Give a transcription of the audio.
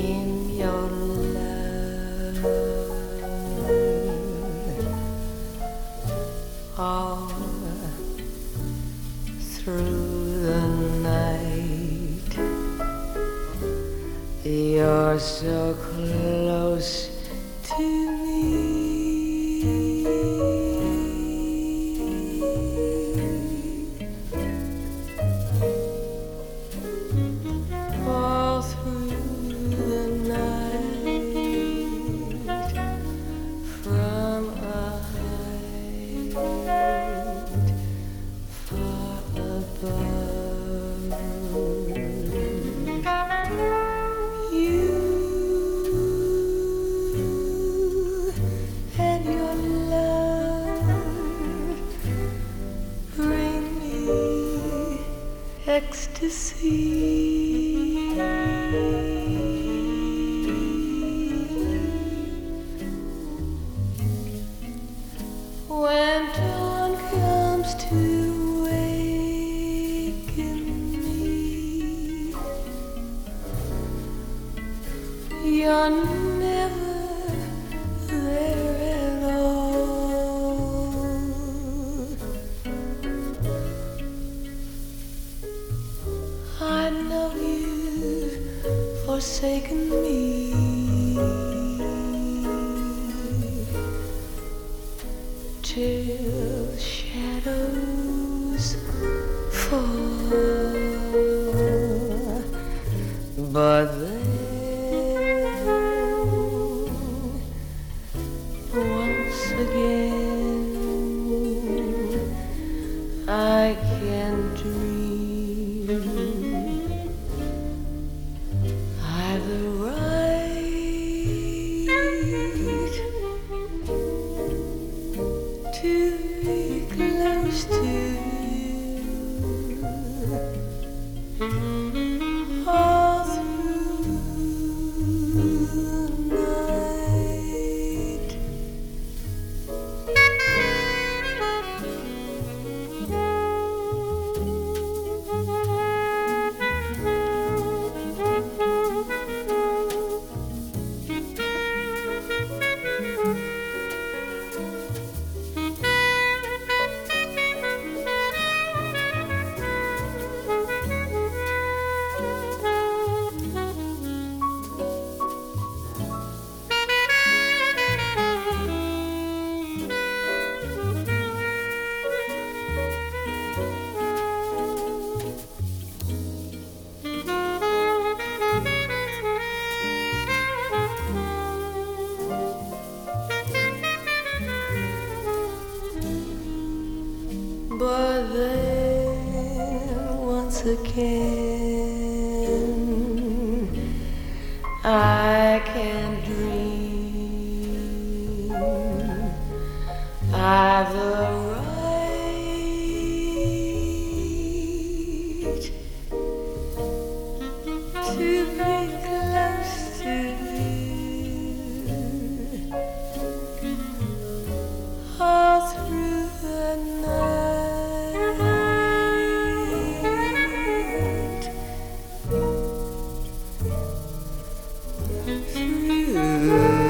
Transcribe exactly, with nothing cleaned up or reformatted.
in your love all through the night. You're so close to me. All through the night, from a height far above, you and your love bring me ecstasy. When dawn comes to waken me, you're never there at all. I know you've forsaken me till shadows fall, but then once again I can dream I've the right to be close to you all through the night. But then once again I can dream I've the right to be close to you all through the night. Through